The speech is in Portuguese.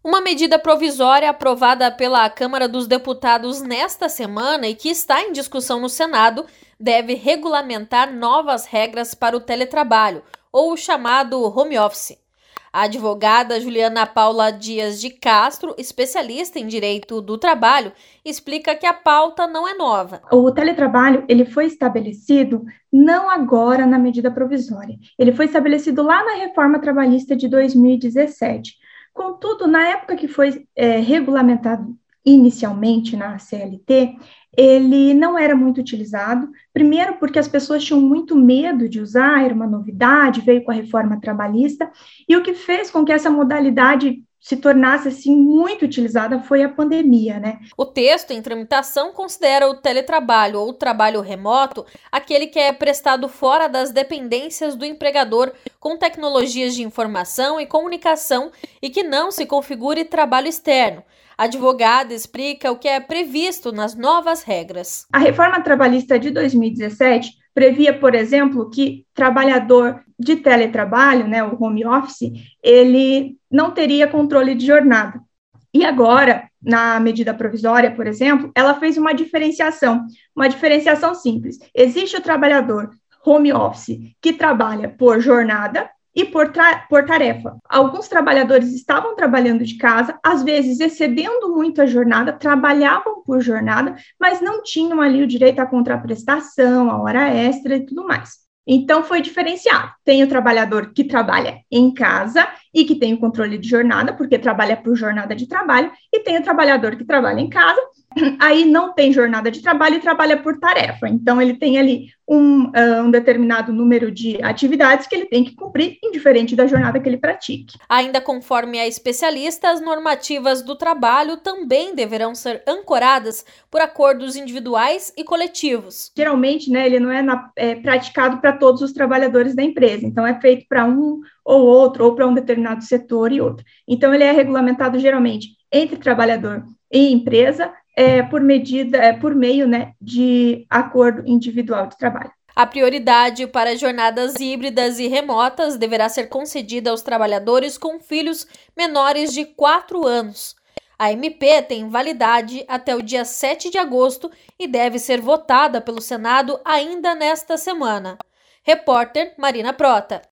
Uma medida provisória aprovada pela Câmara dos Deputados nesta semana e que está em discussão no Senado deve regulamentar novas regras para o teletrabalho, ou o chamado home office. A advogada Juliana Paula Dias de Castro, especialista em direito do trabalho, explica que a pauta não é nova. O teletrabalho ele foi estabelecido não agora na medida provisória, ele foi estabelecido lá na reforma trabalhista de 2017. Contudo, na época que foi regulamentado inicialmente na CLT, ele não era muito utilizado, primeiro porque as pessoas tinham muito medo de usar, era uma novidade, veio com a reforma trabalhista, e o que fez com que essa modalidade se tornasse assim muito utilizada foi a pandemia, né? O texto em tramitação considera o teletrabalho ou trabalho remoto aquele que é prestado fora das dependências do empregador com tecnologias de informação e comunicação e que não se configure trabalho externo. A advogada explica o que é previsto nas novas regras. A reforma trabalhista de 2017 previa, por exemplo, que trabalhador de teletrabalho, né, o home office, ele não teria controle de jornada. E agora, na medida provisória, por exemplo, ela fez uma diferenciação simples. Existe o trabalhador home office que trabalha por jornada e por tarefa. Alguns trabalhadores estavam trabalhando de casa, às vezes excedendo muito a jornada, trabalhavam por jornada, mas não tinham ali o direito à contraprestação, à hora extra e tudo mais. Então, foi diferenciado. Tem o trabalhador que trabalha em casa e que tem o controle de jornada, porque trabalha por jornada de trabalho, e tem o trabalhador que trabalha em casa, aí não tem jornada de trabalho e trabalha por tarefa. Então, ele tem ali um determinado número de atividades que ele tem que cumprir, indiferente da jornada que ele pratique. Ainda conforme a especialista, as normativas do trabalho também deverão ser ancoradas por acordos individuais e coletivos. Geralmente, né, ele não é praticado para todos os trabalhadores da empresa, então é feito para um ou outro, ou para um determinado setor e outro. Então, ele é regulamentado geralmente entre trabalhador e empresa, por meio, né, de acordo individual de trabalho. A prioridade para jornadas híbridas e remotas deverá ser concedida aos trabalhadores com filhos menores de 4 anos. A MP tem validade até o dia 7 de agosto e deve ser votada pelo Senado ainda nesta semana. Repórter Marina Prota.